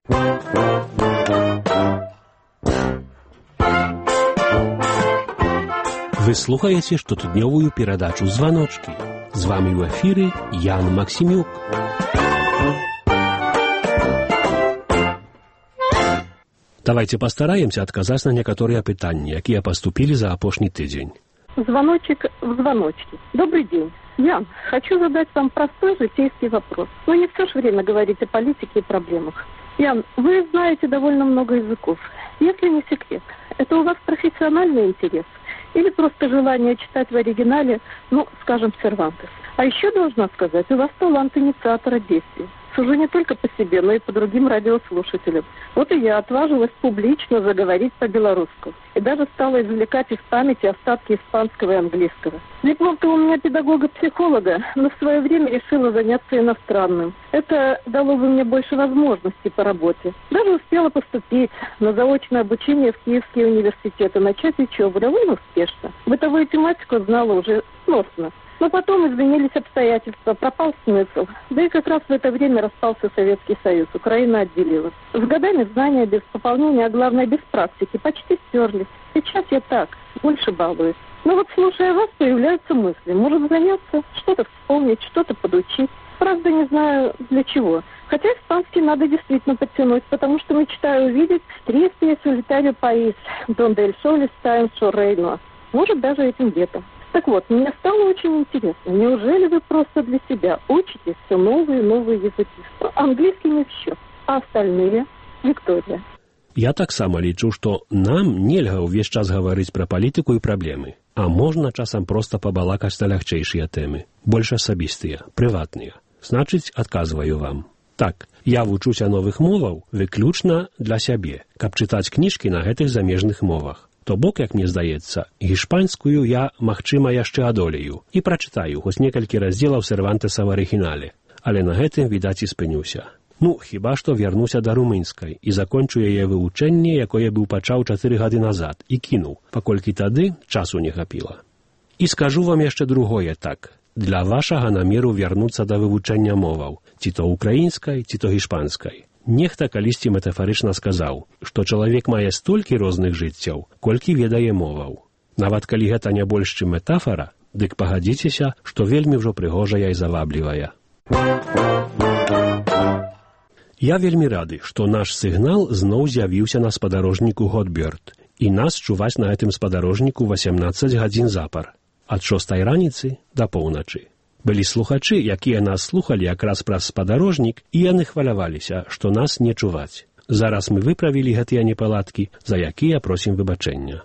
Вы слухаеце штотыднёвую перадачу «Званочки». З вами ў эфіры Ян Максімюк. Давайте постараемся отказать на некоторые пытания, якія поступили за апошні тыдзень. Звоночек в звоночке. Добрый день. Ян, хочу задать вам простой житейский вопрос. Но не все же время говорить о политике и проблемах. Ян, вы знаете довольно много языков. Если не секрет, это у вас профессиональный интерес? Или просто желание читать в оригинале, скажем, Сервантес? А еще должна сказать, у вас талант инициатора действий. Сужу не только по себе, но и по другим радиослушателям. Вот и я отважилась публично заговорить по-белорусски. И даже стала извлекать из памяти остатки испанского и английского. Диплом-то у меня педагога-психолога, но в свое время решила заняться иностранным. Это дало бы мне больше возможностей по работе. Даже успела поступить на заочное обучение в Киевский университет и начать учебу довольно успешно. Бытовую тематику знала уже сносно. Но потом изменились обстоятельства, пропал смысл. Да и как раз в это время распался Советский Союз, Украина отделилась. С годами знания без пополнения, а главное без практики, почти стерлись. Сейчас я так, больше балуюсь. Но вот слушая вас, появляются мысли. Может заняться, что-то вспомнить, что-то подучить. Правда, не знаю для чего. Хотя испанский надо действительно подтянуть, потому что мечтаю увидеть «Тристия солитарио паис, donde el sol está en su reino». Может, даже этим летом. Так вот, мне стало очень интересно. Неужели вы просто для себя учите все новые и новые языки? Английский не в счет, а остальные? Виктория. Я таксама лічу, што нам нельга ўвесь час гаварыць пра палітыку і праблемы, а можна часам проста пабалакаць на лягчэйшыя тэмы, больш асабістыя, прыватныя. Значыць, адказваю вам. Так, я вучуся новых моваў выключна для сябе, каб чытаць кніжкі на гэтых замежных мовах. То бок, як мне здаецца, гішпанскую я, магчыма, яшчэ адолею і прачытаю хоць некалькі раздзелаў Сервантеса в арыгінале, але на гэтым, відаць, і спынюся. Хіба што вярнуся да румынскай і закончу яе вывучэнне, якое быў пачаў 4 гады назад, і кінуў, паколькі тады часу не хапіла. І скажу вам яшчэ другое так. Для вашага намеру вярнуцца да вывучэння моваў, ці то украінскай, ці то гішпанскай. Нехта калісьці метафарычна сказаў, што чалавек мае столькі розных жыццяў, колькі ведае моваў. Нават калі гэта не больш чым метафара, дык пагадзіцеся, што вельмі ўжо прыгожая і заваблівая. Я вельмі рады, што наш сігнал зноў з'явіўся на спадарожніку Готберт, і нас чуваць на гэтым спадарожніку 18 гадзін запар, ад 6 раніцы да поўначы. Былі слухачы, якія нас слухалі якраз праз спадарожнік, і яны хваляваліся, што нас не чуваць. Зараз мы выправілі гэтыя непаладкі, за якія просім выбачэння.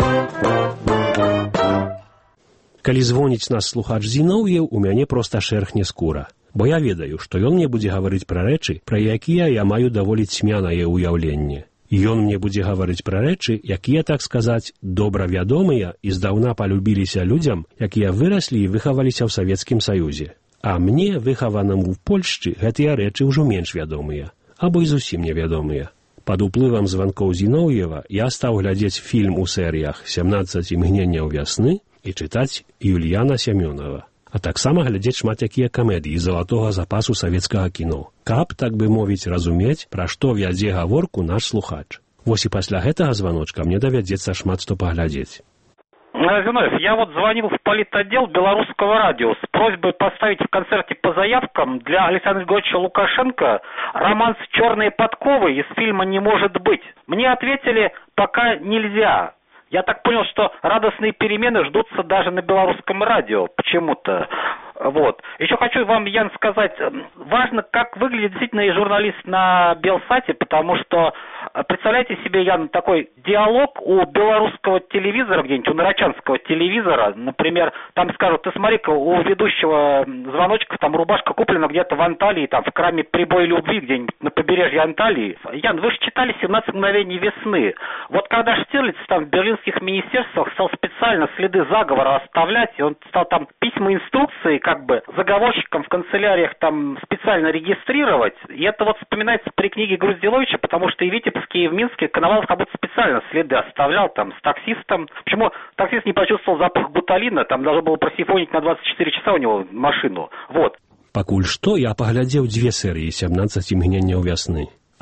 Калі звоніць нас слухач Зіноўеў, у мяне проста шэрхне скура. Бо я ведаю, што ён мне будзе гаварыць пра рэчы, пра якія я маю даволі цьмянае ўяўленне. Ён мне будзе гаварыць пра рэчы, якія, так сказаць, добра вядомыя і здаўна палюбіліся людзям, якія выраслі і выхаваліся ў Савецкім Саюзе. А мне, выхаванаму ў Польшчы, гэтыя рэчы ўжо менш вядомыя, або і зусім невядомыя. Пад уплывам званкоў Зіноўева я стаў глядзець фільм у серыях «17 імгненняў вясны» і чытаць Юліяна Сямёнава. А таксама глядзець шмат якія камедыі залатога запасу савецкага кіно, каб, так бы мовіць, разумець, пра што вядзе гаворку наш слухач. Вось і пасля гэтага званочка мне давядзецца шмат што паглядзець. Зиновьев, я вот звонил в политотдел Белорусского радио с просьбой поставить в концерте по заявкам для Александра Григорьевича Лукашенко романс «Черные подковы» из фильма «Не может быть». Мне ответили, пока нельзя. Я так понял, что радостные перемены ждутся даже на белорусском радио почему-то. Вот. Еще хочу вам, Ян, сказать, важно, как выглядит действительно и журналист на Белсате, потому что, представляете себе, Ян, такой диалог у белорусского телевизора где-нибудь, у нарочанского телевизора, например, там скажут, ты смотри-ка, у ведущего звоночка там рубашка куплена где-то в Анталии, там в храме Прибой Любви где-нибудь на побережье Анталии. Ян, вы же читали «17 мгновений весны». Вот когда Штирлиц там в берлинских министерствах стал специально следы заговора оставлять, и он стал там письма инструкции, как бы заговорщикам в канцеляриях там специально регистрировать. И это вот вспоминается при книге Груздиловича, потому что и в Витебске, и в Минске Коновалов как будто специально следы оставлял там с таксистом. Почему таксист не почувствовал запах гуталина, там должно было просифонить на 24 часа у него машину. Вот. Пакуль што я паглядзеў 2 серыі «17 імгненняў вясны.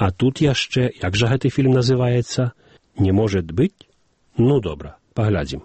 А тут яшчэ, як жа гэты фільм называецца? Не может быць? Ну, добра, паглядзім.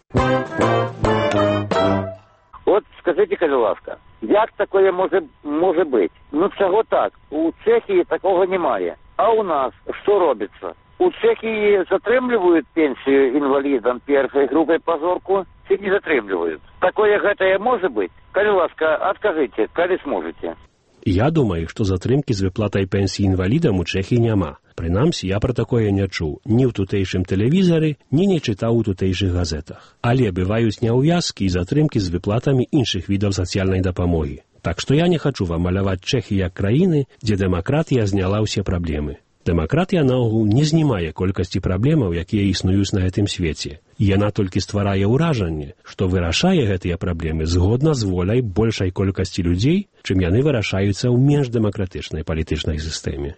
Вот скажите, калі ласка, як такое може быць? Ну, чаго так? У Чехії такого немає. А у нас что робится? У Чехии затрымлівают пенсию инвалидам первой группы по зорку, ці не затрымлівают? Такое гэтае может быть? Калі ласка, откажите, калі сможете. Я думаю, што затрымкі з выплатай пенсіі інвалідам у Чэхіі няма. Прынамсі, я пра такое не чуў ні ў тутэйшым тэлевізары, ні не чытаў у тутэйшых газетах. Але бываюць няўвязкі і затрымкі з выплатамі іншых відаў сацыяльнай дапамогі. Так што я не хачу вам маляваць Чэхію як краіны, дзе дэмакратыя зняла ўсе праблемы. Дэмакратыя наогул не знімае колькасці праблемаў, якія існуюць на гэтым свеце. Яна толькі стварае ўражанне, што вырашае гэтыя праблемы згодна з воляй большай колькасці людзей, чым яны вырашаюцца ў менш дэмакратычнай палітычнай сістэме.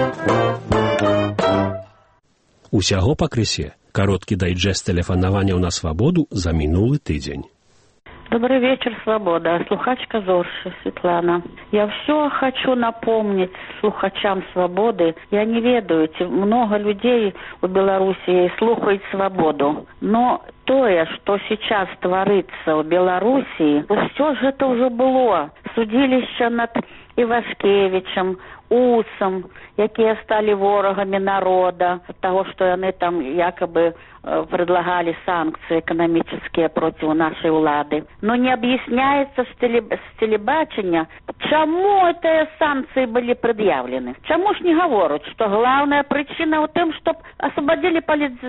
Усяго пакрысе. Кароткі дайджэст тэлефанаванняў на свабоду за минулый тыдзень. Добрый вечер, Свобода. Слухачка Зорши, Светлана. Я все хочу напомнить слухачам Свободы. Я не ведаю, много людей у Белоруссии слухают Свободу. Но тое, что сейчас творится в Белоруссии, все же это уже было. Судилище над Ивашкевичем, Усом, якія стали ворогами народа, от того, что они там якобы предлагали санкции экономические против нашей влады. Но не объясняется с телебачення, чему эти санкции были предъявлены. Чему ж не говорят, что главная причина в том, чтобы освободили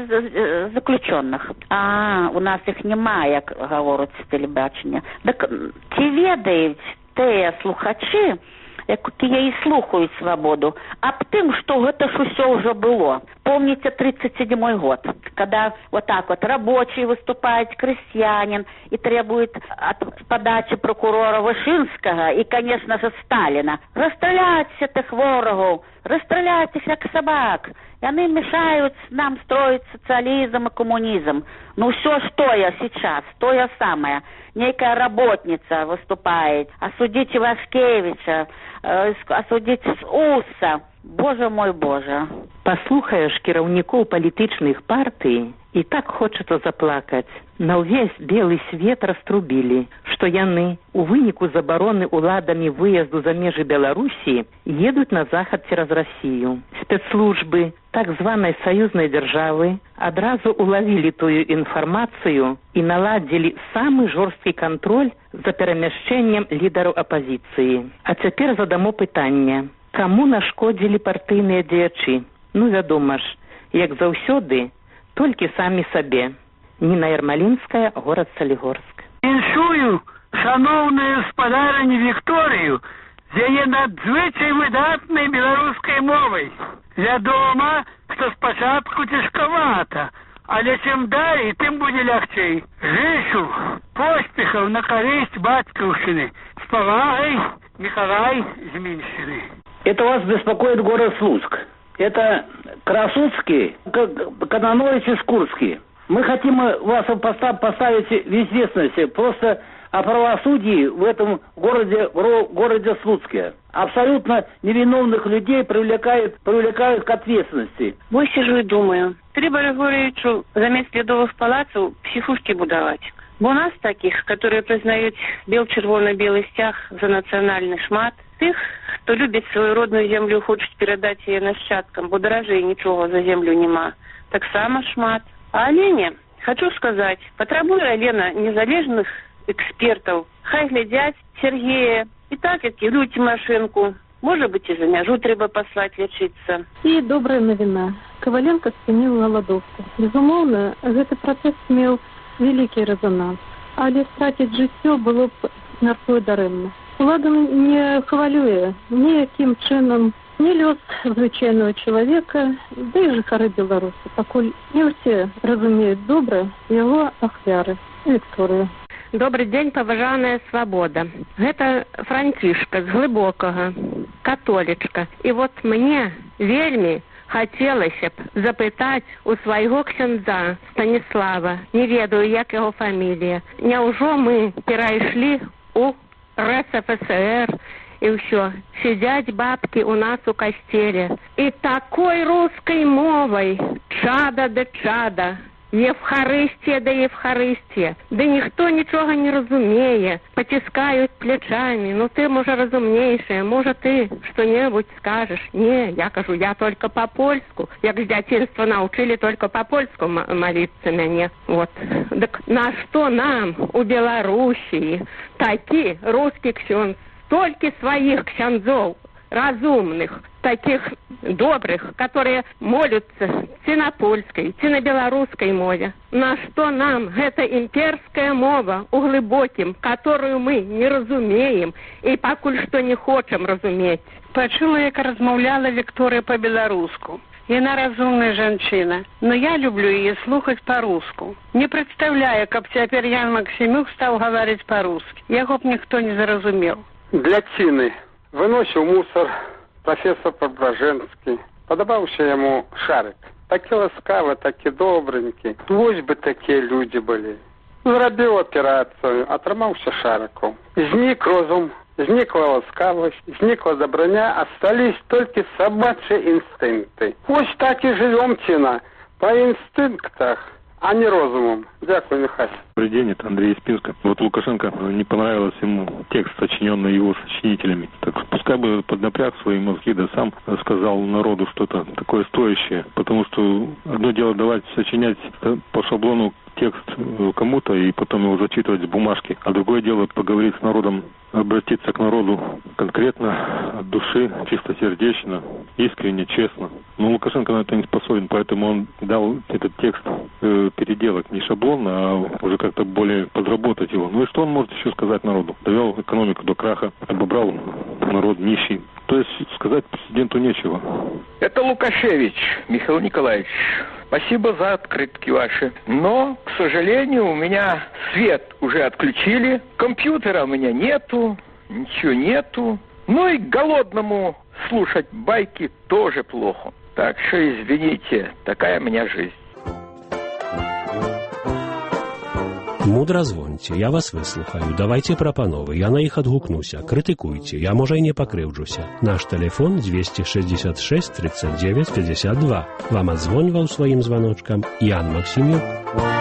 политзаключенных. У нас их немає, як говорять з телебачення. Так ті ведають, те слухачі, якія і слухають свободу, об тым, что это ж все уже было. Помните 37-й год, когда вот так вот рабочий выступает, крестьянин, и требует от подачи прокурора Вышинского и, конечно же, Сталина расстрелять этих ворогов, расстрелять их как собак. И они мешают нам строить социализм и коммунизм. Ну все, что я сейчас, то я самое. Некая работница выступает, осудить Ивашкевича, осудить Уса. Боже мой, Боже. Паслухаеш кіраўнікоў палітычных партый, і так хочацца заплакаць. На ўвесь белы свет раструбілі, што яны у выніку забароны ўладамі выезду за межы Беларусі едуць на захад цераз Расію. Спецслужбы так званай саюзнай дзяржавы адразу улавілі тую інфармацыю і наладзілі самы жорсткі кантроль за перамяшчэннем лідараў апазіцыі. А цяпер задамо пытанне. Каму нашкодзілі партыйныя дзеячы? Ну, вядома ж, як заўсёды, толькі самі сабе. Ніна Ярмалінская, горад Салігорск. Іншую шаноўную спадарыню Вікторыю з яе надзвычай выдатнай беларускай мовай. Вядома, што спачатку цяжкавата, але чым далей, тым будзе лягчэй. Жычу поспехаў на карысць бацькаўшчыны. З павагай, Миколай Зминщины. Это вас беспокоит город Слуцк. Это Красудский, Кононович и Скурский. Мы хотим вас поставить в известность просто о правосудии в этом городе Слуцке. Абсолютно невиновных людей привлекают к ответственности. Вот сижу и думаю, треба Григорьевичу замест ледовых палацов психушки будовать. Бо у нас таких, которые признают бел-червоно-белый стяг за национальный шмат, тых, хто любить свою родную землю, хочет передать ее нащадкам, бо дорожей ничего за землю нема. Так само шмат. А Олене, хочу сказать, потребує Олена незалежных экспертов, хай глядять Сергея, и так, як Юлю Тимошенко, может быть, и за мяжу треба послать лечиться. И добрая новина. Коваленко спыніў галадоўку. Безумоўна, гэты працэс меў вялікі рэзонанс, але страціць жыццё было б мяркую дарэмна. Улада не хвалюе ніякім чынам ні лёс звычайного чалавека, да і жыхары Беларусі, пакуль не ўсе разумеюць добра яго ахвяры. Вікторыя. Добрый день, паважаная Свобода. Гэта Францішка з Глыбокага, католічка. І вот мне вельмі хацелася б запытаць у свайго ксяндза Станіслава, не ведаю, як яго фамілія. Няўжо мы перайшлі у РСФСР и все. Сидят бабки у нас у костеле. И такой русской мовой, чада да чада, Евхаристия да Евхаристия. Да ніхто нічого не разумее. Потискают плечами. Ну ты, може, разумнейшая, може ты что-нибудь скажешь? Не, я кажу, я только по-польску. Як з дзяцінства научили только по-польску молиться мяне. Вот. Так на что нам у Белоруссии таки русский ксёндз, столько своих ксяндзов, разумных, таких добрых, которые молятся ці на польской, ці на белорусской мове. На что нам эта имперская мова у глубоким, которую мы не разумеем и покуль что не хочем разуметь. Почула, як размовляла Вікторія по-беларуску. Яна разумная жанчына, но я люблю її слухать по-руску. Не представляю, каб цяпер Ян Максимюк стаў гаварыць по-русски. Яго б ніхто не зразумеў. Для Ціны выносіў мусор профессор Преображенский. Подобаўся яму шарик. Такі ласкавы, такі добренькі. Вось бы такія людзі былі. Зрабіў аперацыю, атрымаўся шариком. Знік розум, знікла ласкавасць, знікла доброня, остались толькі собачьи инстинкты. Вось так и живем, Ціна, по инстинктах, а не розумом. Дякую, Михайло. Добрый день, это Андрей из Пинска. Вот Лукашенко не понравился ему текст, сочиненный его сочинителями. Так пускай бы поднапряг свои мозги, да сам сказал народу что-то такое стоящее. Потому что одно дело давать сочинять по шаблону текст кому-то и потом его зачитывать с бумажки. А другое дело поговорить с народом, обратиться к народу конкретно, от души, чистосердечно, искренне, честно. Но Лукашенко на это не способен, поэтому он дал этот текст переделать не шаблонно, а уже как-то более подработать его. Ну и что он может еще сказать народу? Довел экономику до краха, обобрал народ нищий. То есть сказать президенту нечего. Это Лукашевич, Михаил Николаевич. Спасибо за открытки ваши. Но, к сожалению, у меня свет уже отключили, компьютера у меня нету, ничего нету. Ну и голодному слушать байки тоже плохо. Так что извините, такая у меня жизнь. Мудра звоньце, я вас выслухаю, давайте прапановы, я на іх адгукнуся, крытыкуйце, я можа і не пакрыўджуся. Наш тэлефон 266 39 52. Вам адзвоньваў сваім званочкам Ян Максимюк.